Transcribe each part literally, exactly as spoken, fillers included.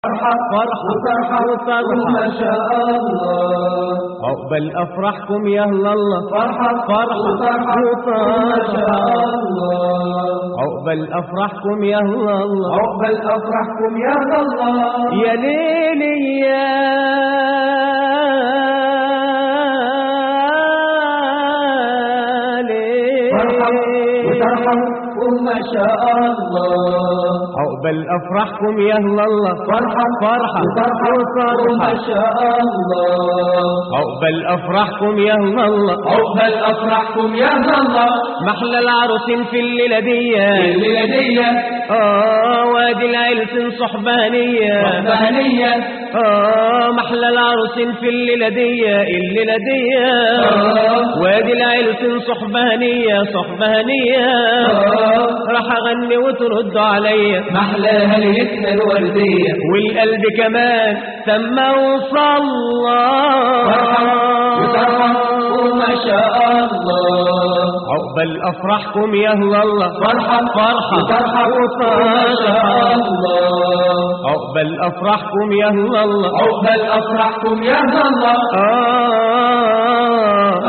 فرحة وفرحة وفرحة ما شاء الله. عقبال أفراحكم يا الله. فرحة فرحة وفرحة ما شاء الله. عقبال أفراحكم يا الله. عقبال أفراحكم يا الله. يا ليلي يا ما شاء الله. عقبال أفراحكم يا الله. فرحة فرحة وفرحة ما شاء الله. عقبال أفراحكم يا الله. عقبال أفراحكم يا الله. محلى العروسين في الليلة دي الليلة دي آه وادي العيلة صحبانية صحبانية. آه محلى العروسين في الليلة دي الليلة دي آه وادي العيلة صحبانية صحبانية. آه راح أغني وتردوا عليا محلاها ليتنا الوردية والقلب كمان سمى وصلى. فرحة وما شاء الله. عقبال أفراحكم يا الله. فرحة فرحة وفرحة وما شاء الله. عقبال أفراحكم يا الله. عقبال أفراحكم يا الله. آه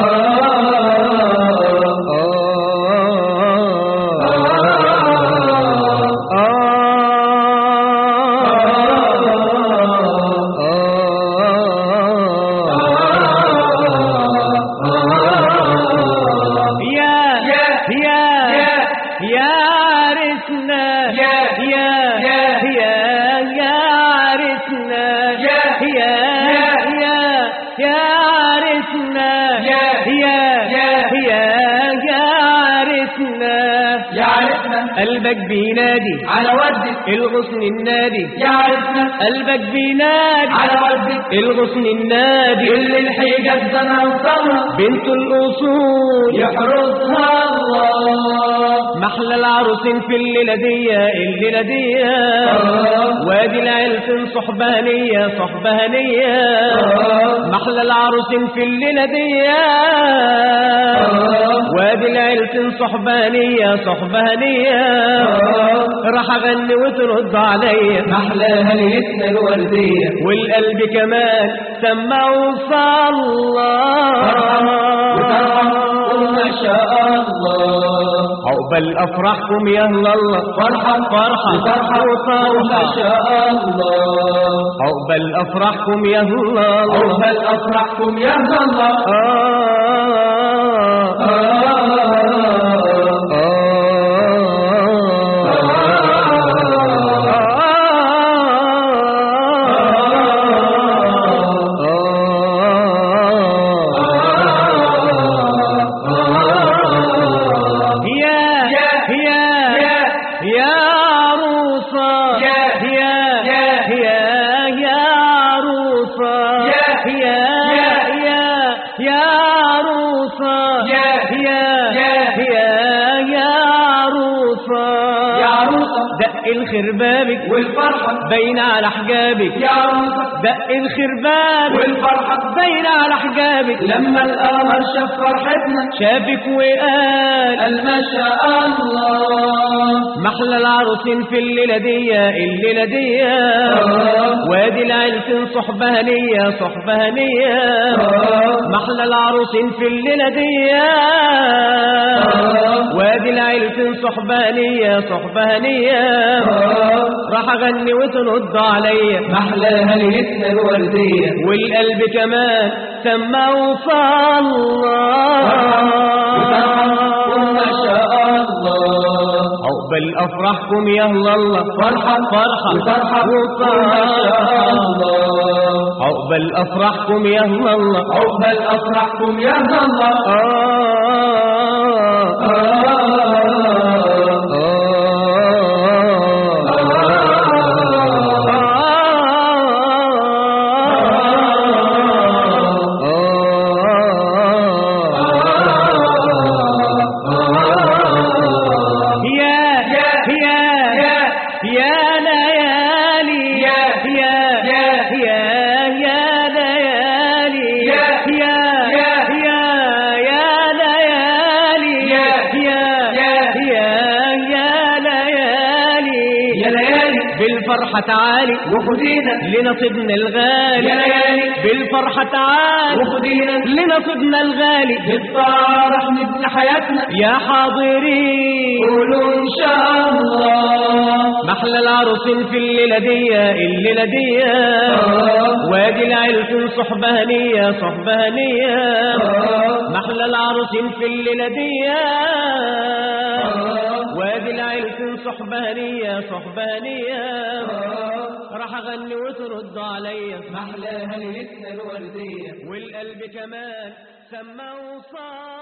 قلبك بينادي على وردك الغصن النادي. يعرفنا قلبك بينادي على وردك الغصن النادي. اللي الحيجة الزنا وصمها بنت الأصول يحرسها الله. محلى العروسين في الليلة دي الليلة دي آه وادي العيلة صحبانية صحبانية. آه محلى العروسين في الليلة دي آه وادي العيلة صحبانية صحبانية. آه راح أغني وترد عليا محلاها ليتنا الوردية والقلب كمان سمى وصلى. وما شاء الله. عقبال أفراحكم يا الله. فرحة فرحة وفرحة وما شاء الله. عقبال أفراحكم يا الله. عقبال أفراحكم يا الله. آه آه الخربابك والفرحة بين على حجابك يا عروسة. دق الخربابك والفرحة بين على حجابك. لما القمر شاف فرحتنا شافك وقال قال ما شاء الله. محلى العروسين في الليلة دي الليلة دي آه وادي العيلة صحبانية صحبانية. آه محلى العروسين في الليلة دي آه وادي العيلة صحبانية صحبانية. آه راح أغني وترد عليا محلاها ليتنا الوردية والقلب كمان سمى وصلى. وما شاء الله. عقبال أفراحكم يا الله. فرحة فرحة وفرحة وما شاء الله. عقبال أفراحكم يا الله. عقبال أفراحكم يا الله. آه آه بالفرحة تعالي وخدينا لنصيبنا الغالي يا ليالي بالفرحة تعالي وخدينا لنصيبنا الغالي بالفرح نبني حياتنا يا حاضرين قولوا إن شاء الله محلى العروسين في الليلة دي الليلة دي وادي العيلتين صحبة هنية صحبة هنية محلى العروسين في الليلة دي وادي العيلتين صحبة هنية صحبة هنية راح اغني وترد عليا محلاها ليلتنا الوردية والقلب كمان سما وصار